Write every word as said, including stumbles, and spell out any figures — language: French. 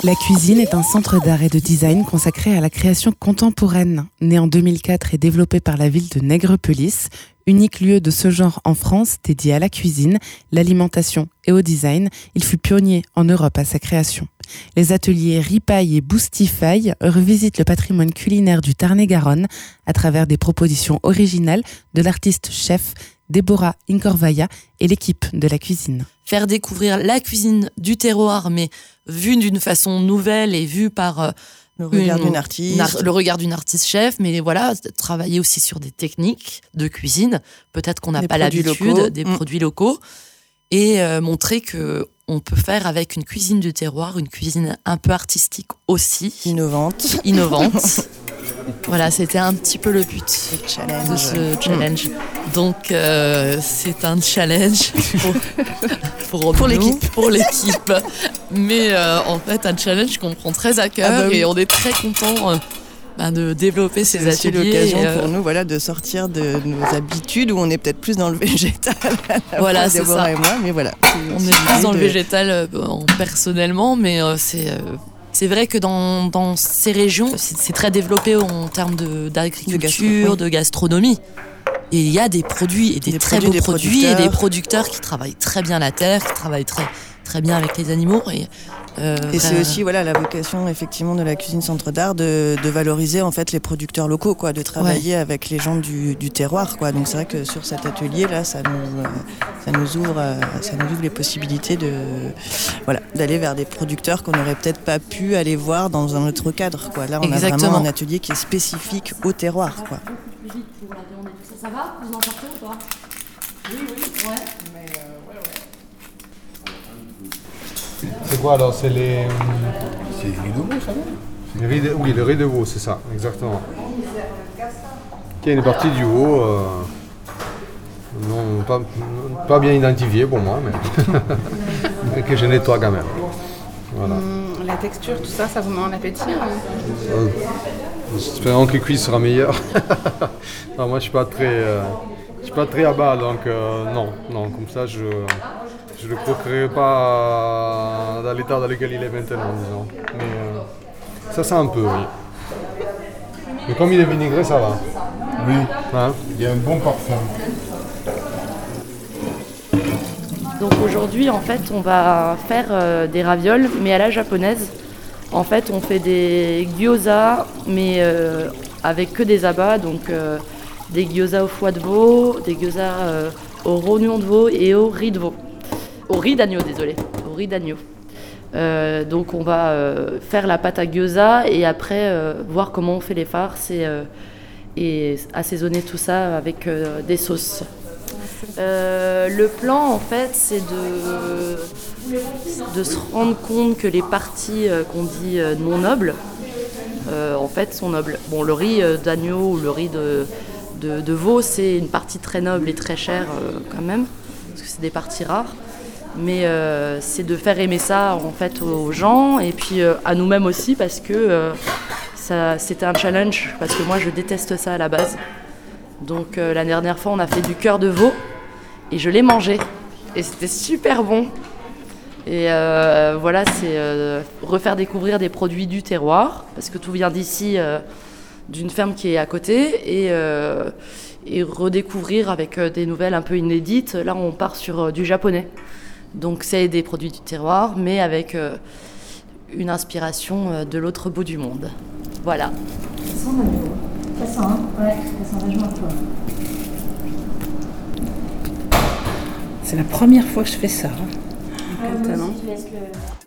La cuisine est un centre d'art et de design consacré à la création contemporaine. Né en deux mille quatre et développé par la ville de Nègrepelisse, unique lieu de ce genre en France dédié à la cuisine, l'alimentation et au design, il fut pionnier en Europe à sa création. Les ateliers Ripaille et Boostify revisitent le patrimoine culinaire du Tarn-et-Garonne à travers des propositions originales de l'artiste-chef Déborah Incorvaya et l'équipe de la cuisine. Faire découvrir la cuisine du terroir, mais vue d'une façon nouvelle et vue par euh, le regard une, d'une artiste, une, le regard d'une artiste chef, mais voilà, travailler aussi sur des techniques de cuisine. Peut-être qu'on n'a pas l'habitude, locaux. des mmh. produits locaux, et euh, montrer que on peut faire avec une cuisine du terroir, une cuisine un peu artistique aussi, innovante, innovante. Voilà, c'était un petit peu le but le challenge. de ce challenge. Mmh. Donc, euh, c'est un challenge pour, pour, pour nous, l'équipe. Pour l'équipe. Mais euh, en fait, un challenge qu'on prend très à cœur ah bah oui. et on est très content euh, bah, de développer ces c'est ateliers. C'est l'occasion euh... pour nous voilà, de sortir de nos habitudes où on est peut-être plus dans le végétal. Voilà, c'est Déborah ça. Et moi, mais voilà, on est plus dans de... le végétal euh, personnellement, mais euh, c'est... Euh, C'est vrai que dans, dans ces régions, c'est, c'est très développé en termes de, d'agriculture, de, gastro- de gastronomie. Et il y a des produits, et des, des très produits, beaux des produits, et des producteurs qui travaillent très bien la terre, qui travaillent très, très bien avec les animaux. Et, euh, et c'est euh... aussi voilà, la vocation effectivement, de la cuisine centre d'art, de, de valoriser en fait, les producteurs locaux, quoi, de travailler ouais. avec les gens du, du terroir. Quoi. Donc c'est vrai que sur cet atelier-là, ça nous, ça nous, ouvre, ça nous ouvre les possibilités de, voilà, d'aller vers des producteurs qu'on n'aurait peut-être pas pu aller voir dans un autre cadre. Quoi. Là, on Exactement. a vraiment un atelier qui est spécifique au terroir. Quoi. Ça va ? Vous en sortez ou pas ? Oui, oui, ouais. Mais euh, ouais, ouais. C'est quoi alors ? C'est les. C'est les riz de veau, ça va ? les riz de... Oui, le riz de veau, c'est ça, exactement. Qui est une partie du veau. Euh... Non, pas, pas bien identifiée pour moi, mais que je nettoie quand même. Voilà. Hum, la texture, tout ça, ça vous met en appétit hein euh, Espérons que le cuit sera meilleur. non, moi, je suis pas très, euh, je suis pas très à bas, donc euh, non, non, comme ça, je je le croquerai pas dans l'état dans lequel il est maintenant, disons. Mais euh, ça sent un peu, oui. Mais comme il est vinaigré, ça va. Oui. Hein? Il y a un bon parfum. Donc aujourd'hui, en fait, on va faire euh, des ravioles, mais à la japonaise. En fait, on fait des gyoza, mais euh, avec que des abats, donc euh, des gyoza au foie de veau, des gyoza euh, au rognon de veau et au riz de veau. Au riz d'agneau, désolé, au riz d'agneau. Euh, donc on va euh, faire la pâte à gyoza et après euh, voir comment on fait les farces et, euh, et assaisonner tout ça avec euh, des sauces. Euh, le plan, en fait, c'est de, de se rendre compte que les parties euh, qu'on dit euh, non nobles, euh, en fait, sont nobles. Bon, le riz euh, d'agneau ou le riz de, de, de veau, c'est une partie très noble et très chère euh, quand même, parce que c'est des parties rares. Mais euh, c'est de faire aimer ça, en fait, aux gens et puis euh, à nous-mêmes aussi, parce que euh, ça, c'était un challenge, parce que moi, je déteste ça à la base. Donc euh, la dernière fois, on a fait du cœur de veau et je l'ai mangé et c'était super bon. Et euh, voilà, c'est euh, refaire découvrir des produits du terroir parce que tout vient d'ici, euh, d'une ferme qui est à côté et, euh, et redécouvrir avec euh, des nouvelles un peu inédites. Là, on part sur euh, du japonais. Donc c'est des produits du terroir mais avec euh, une inspiration euh, de l'autre bout du monde. Voilà. Ça sent l'agneau. Ça sent, hein ? Ouais, ça sent vachement toi. C'est la première fois que je fais ça. Ah, moi aussi, je laisse le...